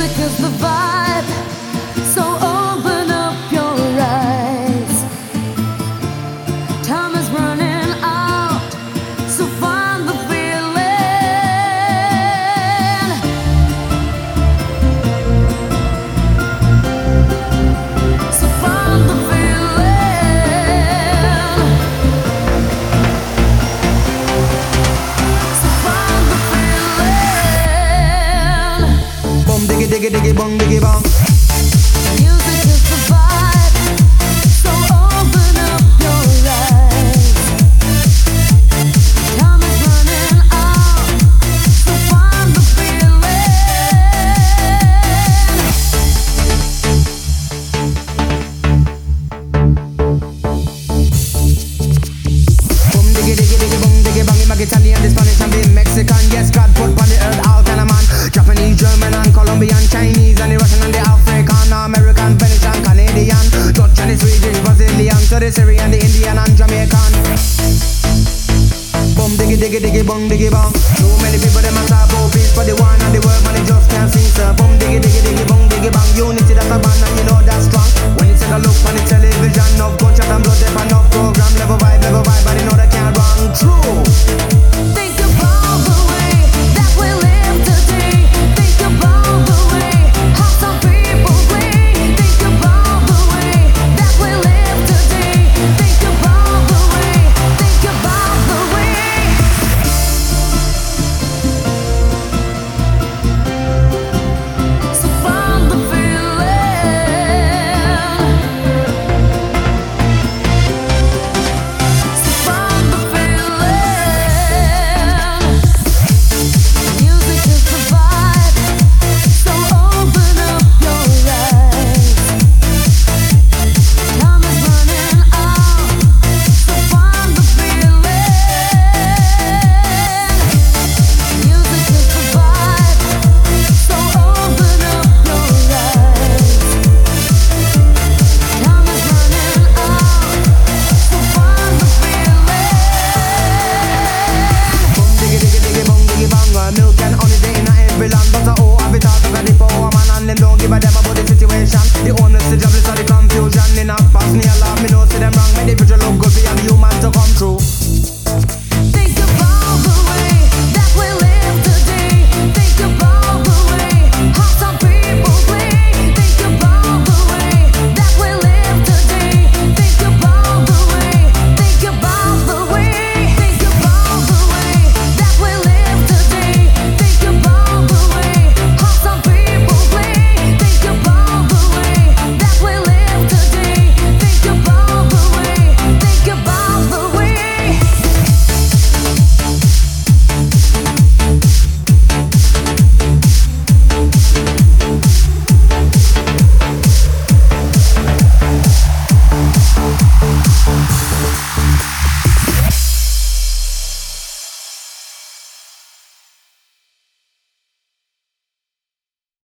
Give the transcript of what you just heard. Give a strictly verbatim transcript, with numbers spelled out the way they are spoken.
Music is the vibe, so open up your eyes. Time is running out, so find the feeling. So find the feeling. So find the feeling. Bum diggy diggy diggy bong diggy bong. Music is the vibe, so open up your eyes. Time is running out, so find the feeling. Bum diggy diggy diggy bong diggy bong. I'm Italian, the Spanish and the Mexican. Yes, God put on the earth all kind of man. Japanese, German and Colombian, Chinese and the Russian and the African, American, Venetian, Canadian, Dutch and the Swedish, Brazilian, to the Syrian, the Indian and Jamaican. Bum diggy diggy diggy bong diggy bong. Too many people them a talk about peace, but the one and the world man they just can't see. Sir, bum diggy diggy diggy bong diggy bong. Unity that's a band and you know that's strong. When you take a look on the television, of gunshot and blood, they enough program, level vibe, level vibe, and you know they can't run true. Think about the way that we live today. Think about the way how some people play. Think about the way that we live today. Think about the way. Think about the way. So find the feeling. So find the feeling. Music is the vibe, so open up your eyes. Time is running out, so find the feeling. Music is the vibe, so open up your eyes. Time is running out, so find the feeling. Bum diggy diggy diggy bong diggy bong. Milk